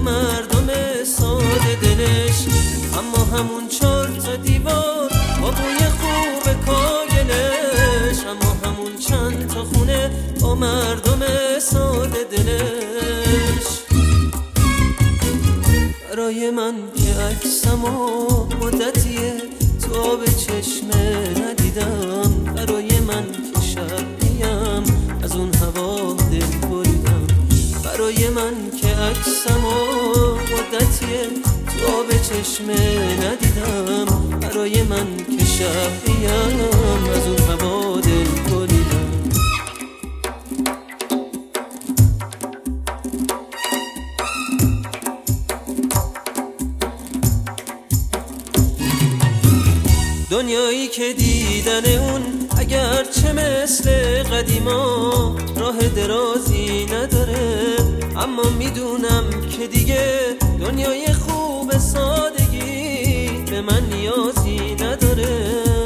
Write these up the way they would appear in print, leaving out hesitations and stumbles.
مردم ساده دلش. اما همون 4 تا دیوار با بوی خوب کاگلش، اما همون چند تا خونه با مردم ساده دلش. برای من که عکسمو مدتیه تو آب چشمه ندیدم، برای من که شبیم از اون هوا دل بریدم، برای من که عکسمو مدتیه تو آب چشمه ندیدم، برای من که شبیم از اون هوا دل بریدم. دنیایی که دیدن اون اگرچه مثل قدیما راه درازی نداره، اما میدونم که دیگه دنیای خوب سادگی به من نیازی نداره.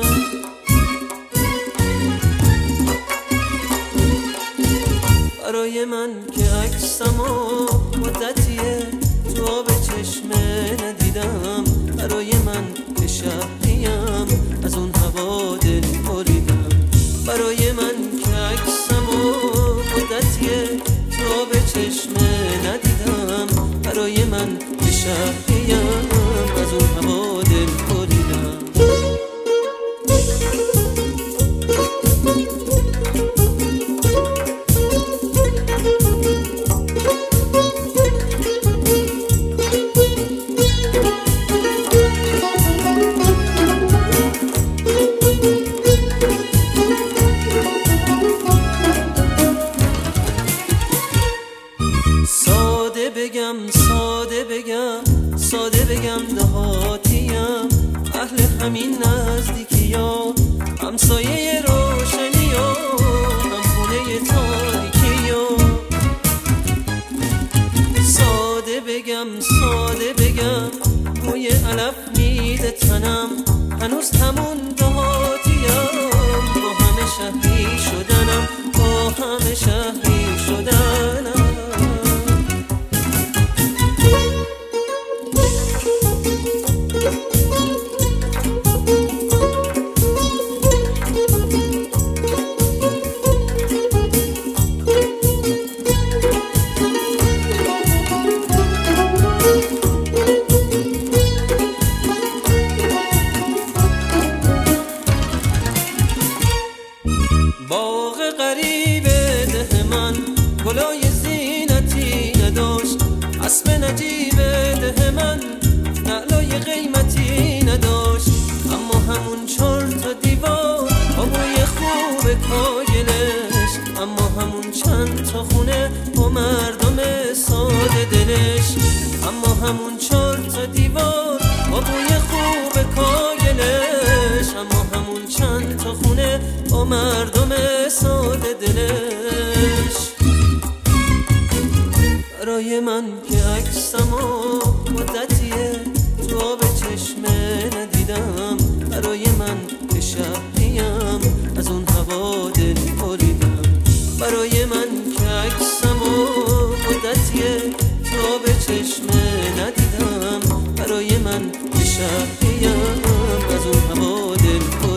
برای من که عکسمو مدتیه تو آب چشمه ندیدم، برای من که شبیم از اون هوا دل بریدم، برای من که عکسمو مدتیه تو آب چشمه ندیدم، برای من که شبیم از اون هوا دل بریدم. ساده بگم دهاتیم، اهل همین نزدیکی ها، همسایه روشنی ها، هم خونه تاریکی ها. ساده بگم بوی علف میده تنم، هنوز همون دهاتیم، با همه شهری شدنم، با همه شهری شدنم. باغ غریب ده من گلای زینتی نداشت، اسب نجیب ده من نعلای قیمتی نداشت، اما همون 4 تا دیوار با بوی خوب کاگلش، اما همون چند تا خونه با مردم ساده دلش، اما همون 4 تا دیوار با بوی خوب کاگلش، اما همون چند تا خونه با مردم ساده دلش. برای من که عکسمو مدتیه تو آب چشمه ندیدم، برای من که شبیم از اون هوا دل بریدم، برای من که عکسمو مدتیه تو آب چشمه ندیدم، برای من که شبیم از اون هوا دل بریدم.